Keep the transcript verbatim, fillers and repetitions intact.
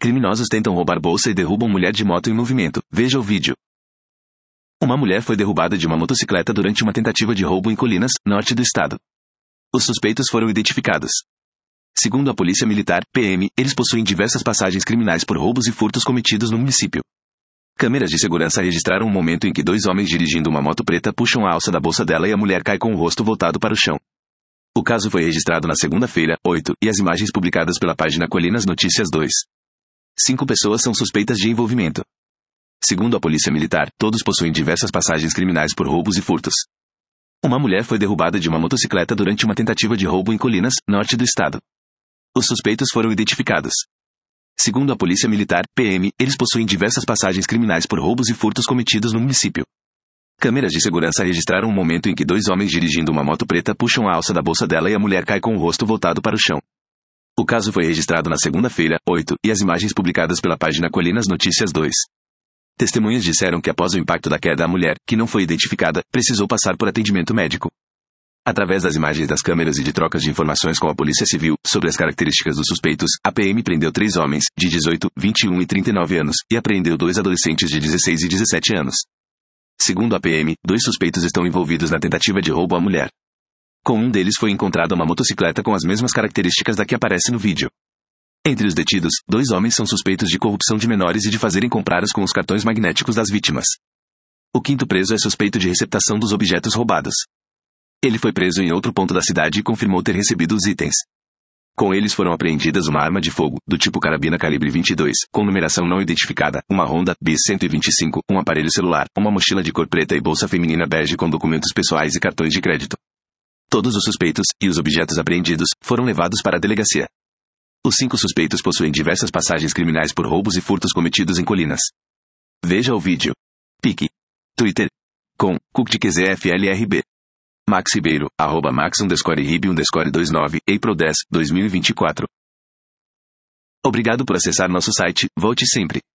Criminosos tentam roubar bolsa e derrubam mulher de moto em movimento. Veja o vídeo. Uma mulher foi derrubada de uma motocicleta durante uma tentativa de roubo em Colinas, norte do estado. Os suspeitos foram identificados. Segundo a Polícia Militar, P M, eles possuem diversas passagens criminais por roubos e furtos cometidos no município. Câmeras de segurança registraram um momento em que dois homens dirigindo uma moto preta puxam a alça da bolsa dela e a mulher cai com o rosto voltado para o chão. O caso foi registrado na segunda-feira, oito, e as imagens publicadas pela página Colinas Notícias dois. Cinco pessoas são suspeitas de envolvimento. Segundo a Polícia Militar, todos possuem diversas passagens criminais por roubos e furtos. Uma mulher foi derrubada de uma motocicleta durante uma tentativa de roubo em Colinas, norte do estado. Os suspeitos foram identificados. Segundo a Polícia Militar, P M, eles possuem diversas passagens criminais por roubos e furtos cometidos no município. Câmeras de segurança registraram um momento em que dois homens dirigindo uma moto preta puxam a alça da bolsa dela e a mulher cai com o rosto voltado para o chão. O caso foi registrado na segunda-feira, oito, e as imagens publicadas pela página Colinas Notícias dois. Testemunhas disseram que após o impacto da queda a mulher, que não foi identificada, precisou passar por atendimento médico. Através das imagens das câmeras e de trocas de informações com a Polícia Civil sobre as características dos suspeitos, a P M prendeu três homens, de dezoito, vinte e um e trinta e nove anos, e apreendeu dois adolescentes de dezesseis e dezessete anos. Segundo a P M, dois suspeitos estão envolvidos na tentativa de roubo à mulher. Com um deles foi encontrada uma motocicleta com as mesmas características da que aparece no vídeo. Entre os detidos, dois homens são suspeitos de corrupção de menores e de fazerem compradas com os cartões magnéticos das vítimas. O quinto preso é suspeito de receptação dos objetos roubados. Ele foi preso em outro ponto da cidade e confirmou ter recebido os itens. Com eles foram apreendidas uma arma de fogo, do tipo carabina calibre vinte e dois, com numeração não identificada, uma Honda B cento e vinte e cinco, um aparelho celular, uma mochila de cor preta e bolsa feminina bege com documentos pessoais e cartões de crédito. Todos os suspeitos, e os objetos apreendidos, foram levados para a delegacia. Os cinco suspeitos possuem diversas passagens criminais por roubos e furtos cometidos em Colinas. Veja o vídeo. Pique. Twitter. Com, CuctQZFLRB. Max Ribeiro, arroba Max underscore Rib underscore vinte e nove, April dez, dois mil e vinte e quatro. Obrigado por acessar nosso site, volte sempre.